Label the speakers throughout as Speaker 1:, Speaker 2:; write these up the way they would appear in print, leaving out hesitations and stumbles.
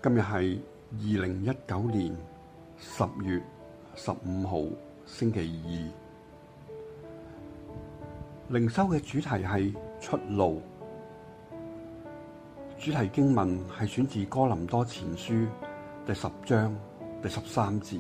Speaker 1: 今日係2019年10月15號星期二，靈修嘅主題係出路。主題經文係選自哥林多前書第10章第13節。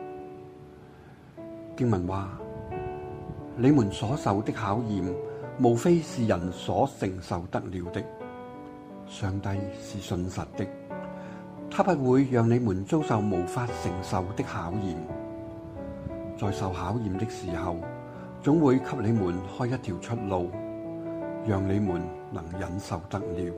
Speaker 1: 經文話：你們所受的考驗，無非是人所承受得了的。上帝是信實的，他不會讓你們遭受無法承受的考驗。在受考驗的時候，總會給你們開一條出路，讓你們能忍受得了。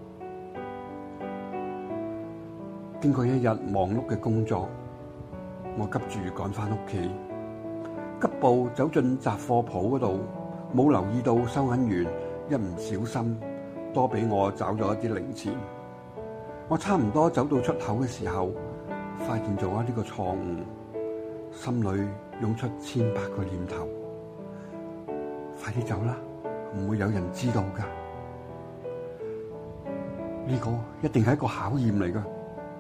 Speaker 1: 經過一日忙碌嘅工作，我急住趕返屋企，急步走進雜貨鋪嗰度，冇留意到收銀員一唔小心多俾我找咗一啲零錢。我差唔多走到出口嘅時候，發現咗呢個錯誤，心裏湧出千百個念頭：快啲走啦，唔會有人知道噶。呢個一定係一個考驗嚟噶。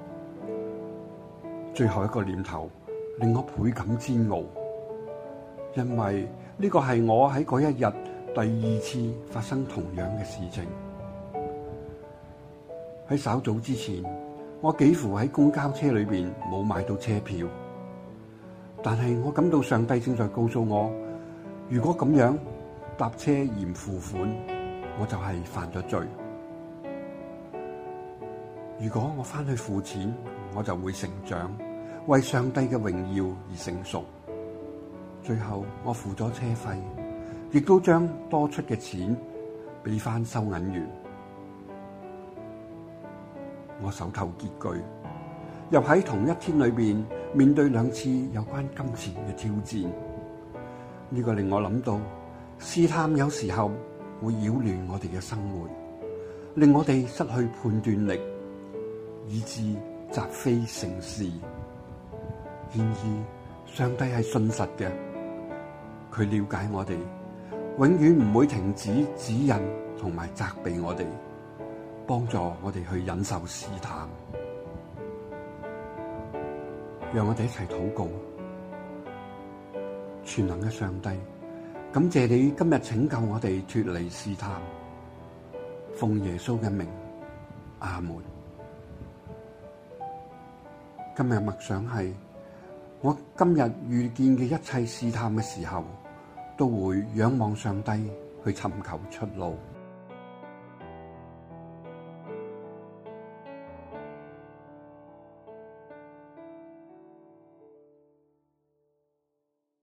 Speaker 1: 最後一個念頭令我倍感煎熬，因為呢個係我喺嗰一日第2次發生同樣嘅事情。喺稍早之前，我幾乎喺公交車裏邊冇買到車票，但係我感到上帝正在告訴我，如果咁樣搭車而唔付款，我就係犯咗罪。如果我翻去付錢，我就會成長，為上帝嘅榮耀而成熟。最後我付咗車費，亦都將多出嘅錢俾翻收銀員。我手頭拮據，又喺同一天裏邊面對2次有關金錢嘅挑戰。呢個令我諗到，試探有時候會擾亂我哋嘅生活，令我哋失去判斷力，以致習非成是。然而上帝係信實嘅，佢了解我哋，永遠唔會停止指引同埋責備我哋，幫助我哋去忍受試探。讓我哋一齊禱告。全能嘅上帝，感謝你今日拯救我哋脫離試探，奉耶穌嘅名，阿門。今日默想係，我今日遇見嘅一切試探嘅時候，都會仰望上帝去尋求出路。